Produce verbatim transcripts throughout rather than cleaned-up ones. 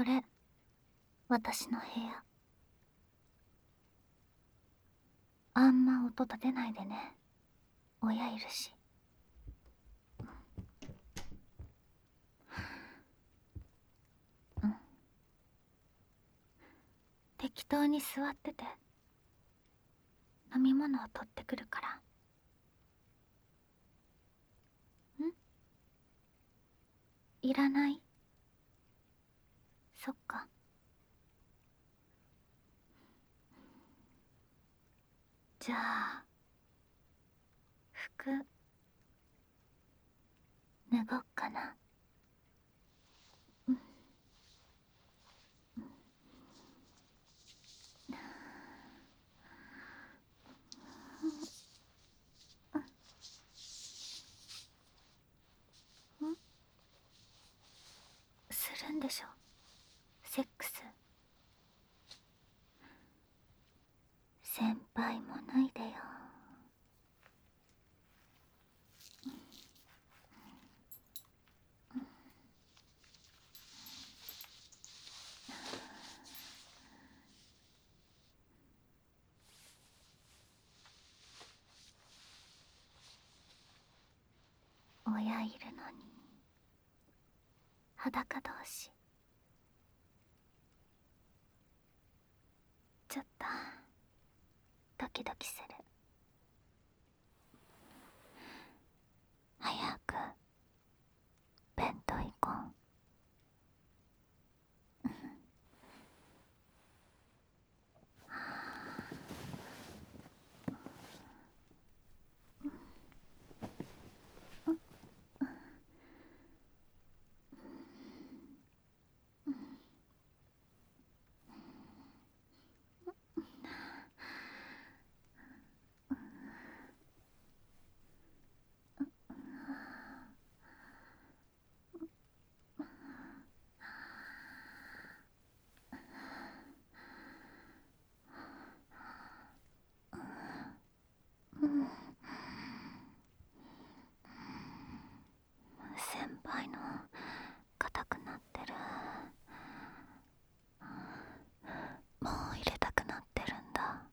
これ私の部屋。あんま音立てないでね。親いるし。うん。適当に座ってて。飲み物を取ってくるから。ん？いらない？そっか。じゃあ服脱ごっかな。うん。ん？するんでしょセックス。先輩も脱いでよ。親いるのに裸同士。ちょっとドキドキする。早く弁当行こう。先輩の硬くなってる。もう入れたくなってるんだ。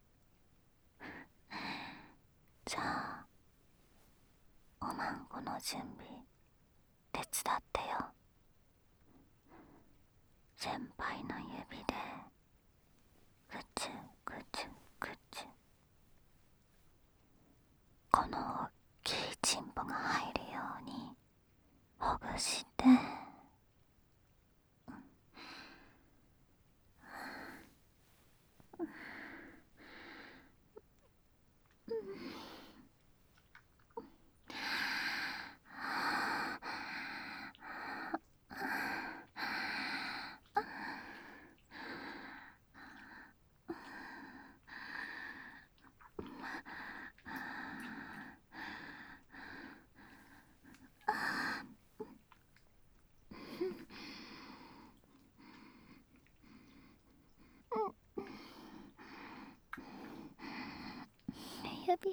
じゃあおまんこの準備手伝ってよ。先輩の指でぐちゅぐちゅぐちゅ。このおっきいチンポが入るようにほぐして。指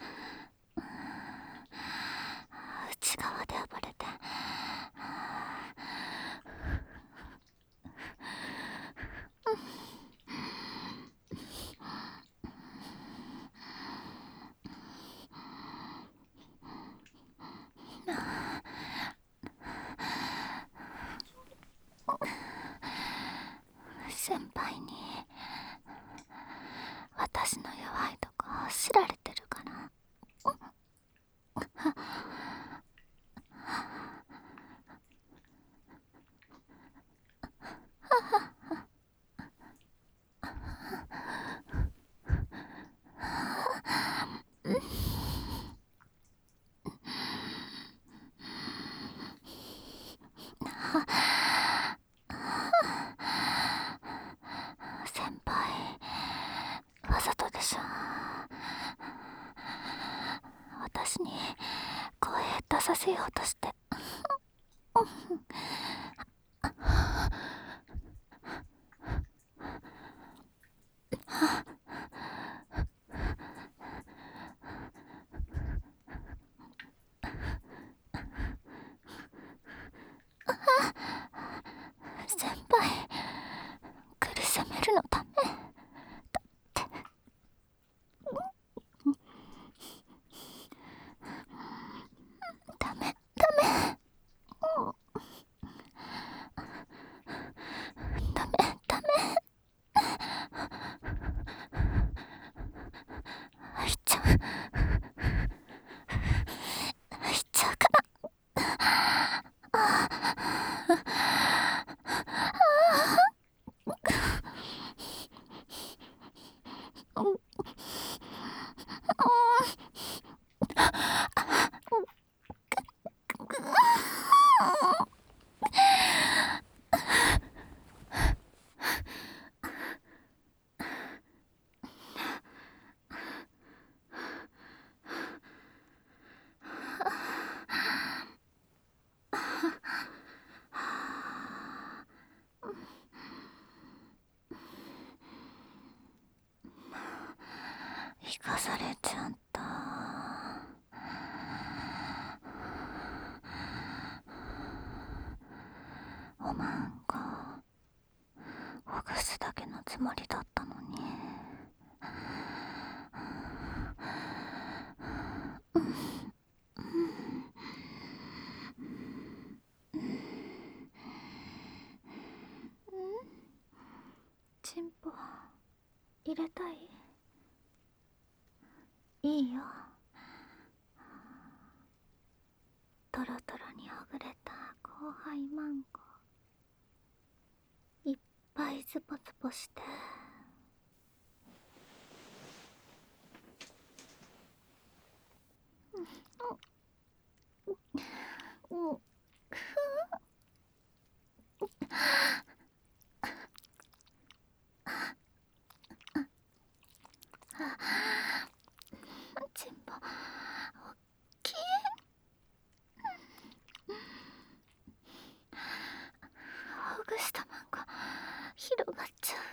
内側で暴れて。先輩に私の弱いとこ知られてるかな。先輩わざとでしょ。私に声出させようとして。先輩されちゃった。おまんがほぐすだけのつもりだったのに。チンポ入れたい？いいよ。トロトロにほぐれた後輩マンゴーいっぱいズポズポして。うんうんチンポおっきい。ほぐしたマンゴー広がっちゃう。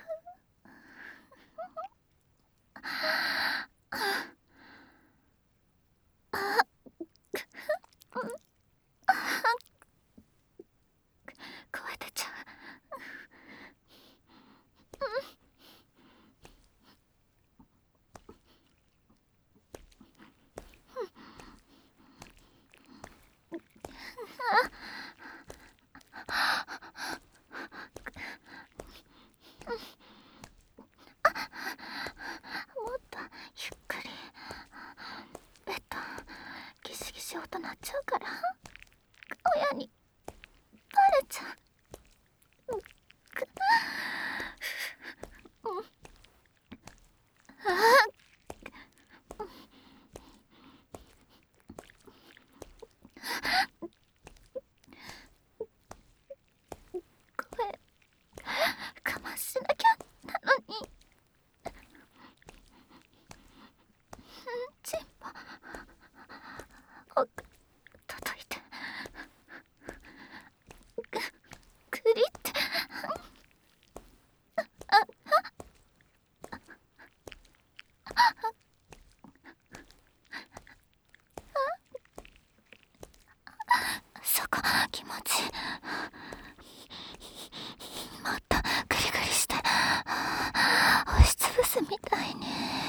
声出ちゃう。もっとゆっくり。ベッドギシギシ音鳴っちゃうから親にバレちゃう。声我慢しなきゃなのに。チンポ奥届いてくくりってそこ気持ちいい。もっとグリグリして押しつぶすみたいに。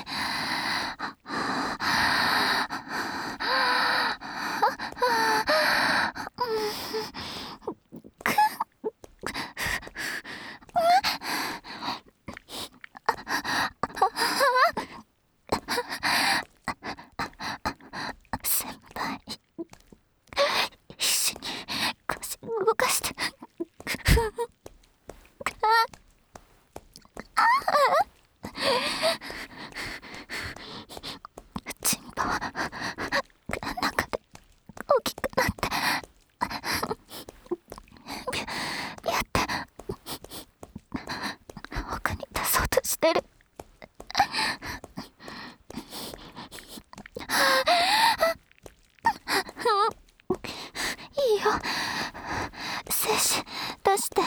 先輩必死に腰動かしてチンポは中で大きくなってビュビュって奥に出そうとしてる。いいよ精子出して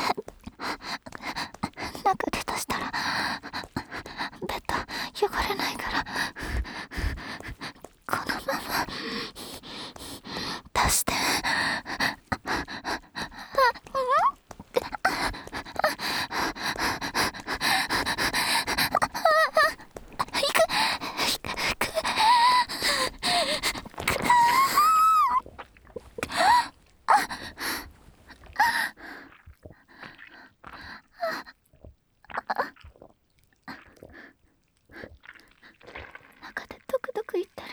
中で出したらベッド汚れないからこのまま出して。中でドクドクいってる。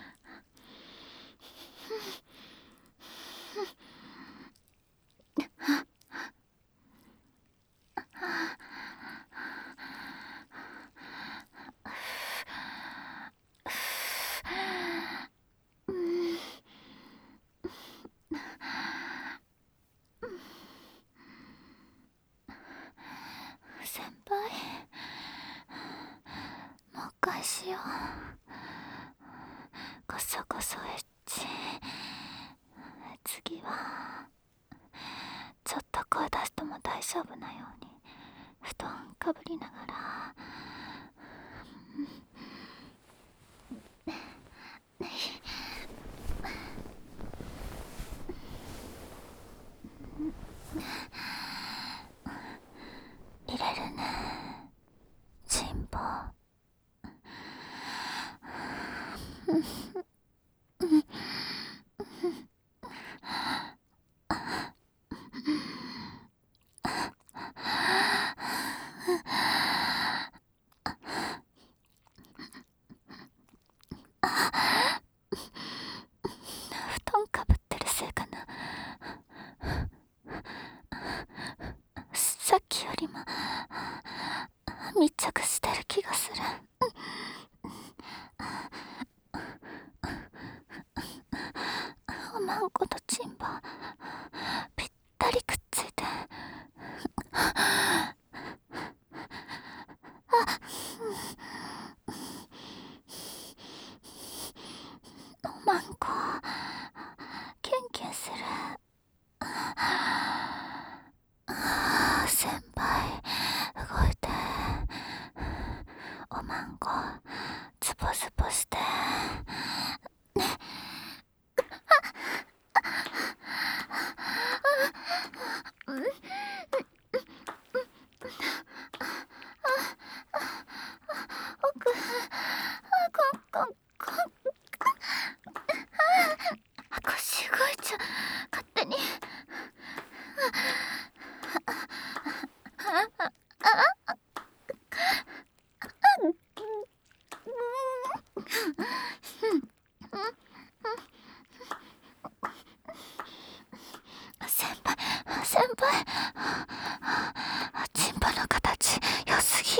先輩もう一回しよう。こそこそエッチ。次はちょっと声出しても大丈夫なように布団かぶりながら布団かぶってるせいかな。さっきよりも密着してる気がする。おまんことチンボぴったりくっついて、おまんこキュンキュンする。先輩動いて、おまんこズボズボしてね。奥、こここ腰動いちゃう、勝手に。先輩先輩、チンポの形良すぎ。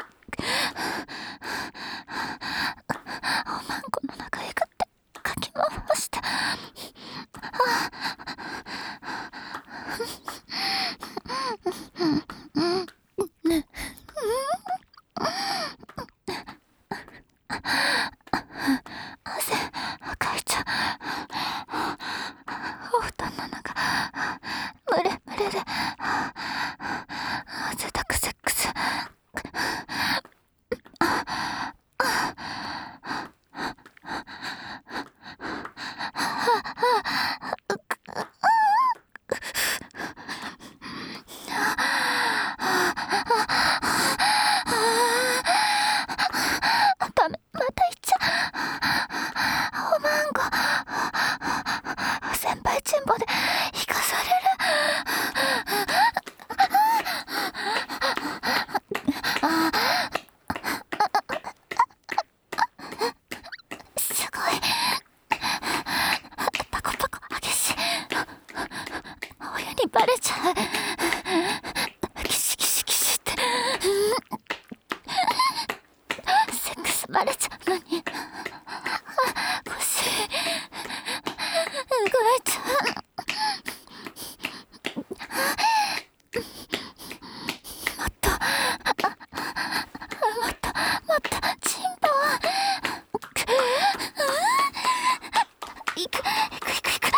おまんこの中えぐってかき回して、汗かいちゃう。お布団の中蒸れ蒸れで汗だくセックス。ダメ、また行っちゃう。おまんこ先輩チンボで引かされる。すごいパコパコ激しい。親にバレちゃう。キシキシキシって、セックスバレちゃうのに腰動いちゃう。もっともっともっとチンポいくいくいくいくいく。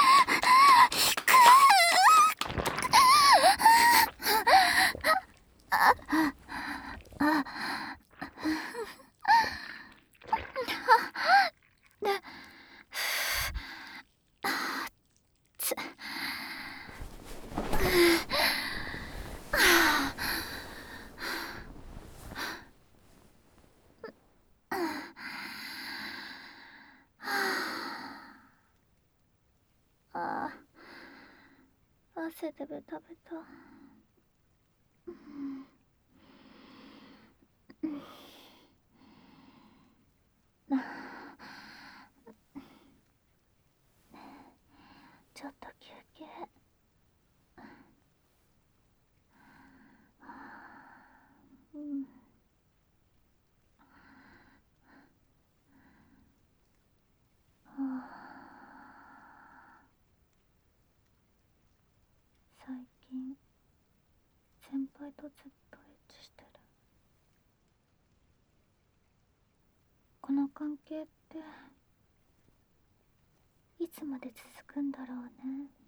で、つああ、汗でベタベタ。ちょっと休憩。うん、最近先輩とずっとエッチしてる。この関係っていつまで続くんだろうね。